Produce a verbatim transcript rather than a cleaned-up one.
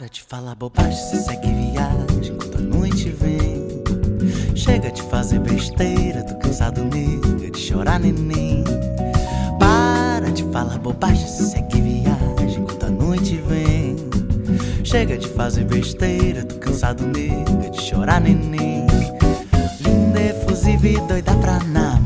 de falar bobagem, se segue viagem enquanto a noite vem. Chega de fazer besteira, tô cansado, nega, de chorar, neném. Para de falar bobagem, se segue viagem enquanto a noite vem. Chega de fazer besteira, tô cansado, nega, de chorar, neném. Linda, efusiva e doida pra nada,